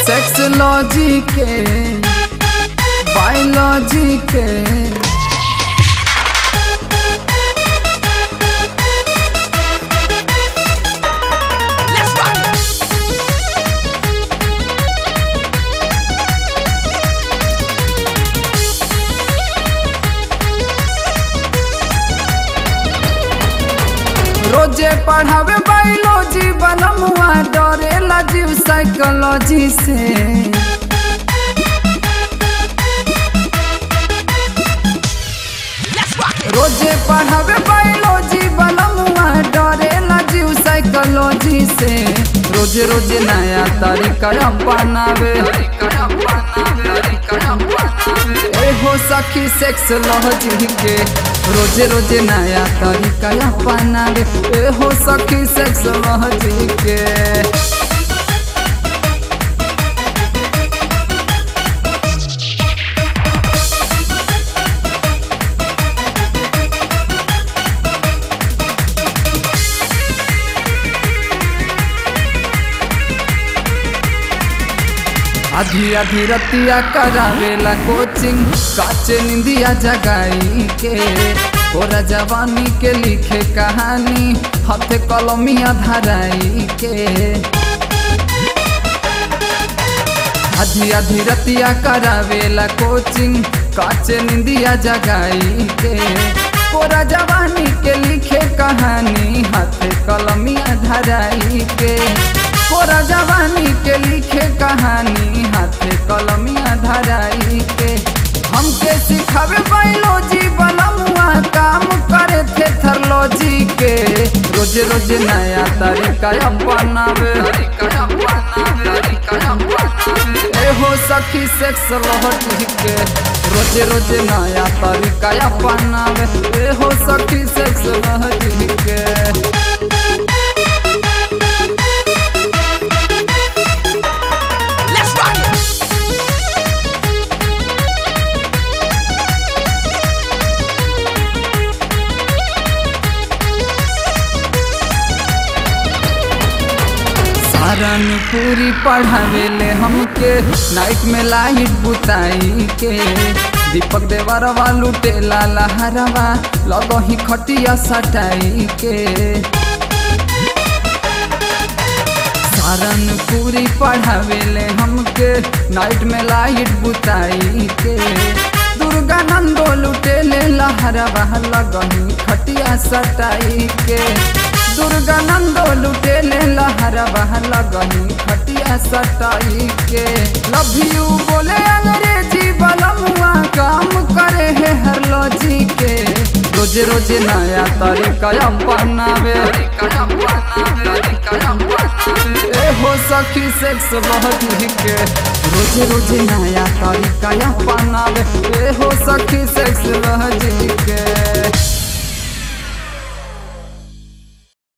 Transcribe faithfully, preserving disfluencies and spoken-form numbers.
Sexology के biology के रोजे पढ़ावे बायोलॉजी बनमुआ डरेला जीव साइकोलॉजी से। रोजे पढ़ावे बायोलॉजी बनमुआ डरेला जीव साइकोलॉजी से। रोजे रोजे नया तरीका अपनावे ए हो सखी सेक्सोलॉजी के। रोजे रोजे नया तरीका अपनावे ए हो सखी सेक्सोलॉजी के। आधी आधी रतिया करावेला कोचिंग काचे निंदिया जगाई के। ओरा जवानी के लिखे कहानी हाथे कलमिया धराई के। आधी आधी रतिया करावेला कोचिंग काचे निंदिया जगाई के। ओरा जवानी के लिखे कहानी हाथे कलमिया धराई के। कोरा जवानी के लिखे कहानी हाथे कलमिया धराई के। हमके सिखावे बायोलॉजी बनमुआ काम करे थे थर्लॉजी के। रोज रोज नया तरीका अपनावे ए हो सखी सेक्सोलॉजी के। रोज रोज नया तरीका अपनावे ए हो सखी सेक्सोलॉजी के। पूरी पढ़ावेले हमके नाइट में लाइट बुताई के। दीपक देवरवा लुटेला लहरवा लगही खटिया सटाई के। सारन पूरी पढ़ावेले हमके नाइट में लाइट बुताई के। दुर्गा नंदो लुटेले लहरवा लगही खटिया सटाई के। दुर्गा नंदो लुटेले लहरवा लगही खटिया सटाई के। लव यू बोले अंग्रेजी बनमुआ काम करे है हरलॉजी के। रोज रोज नया तरीका अपनावे ए हो सखी सेक्सोलॉजी के। रोज रोज नया तरीका अपनावे ए हो सखी सेक्सोलॉजी के।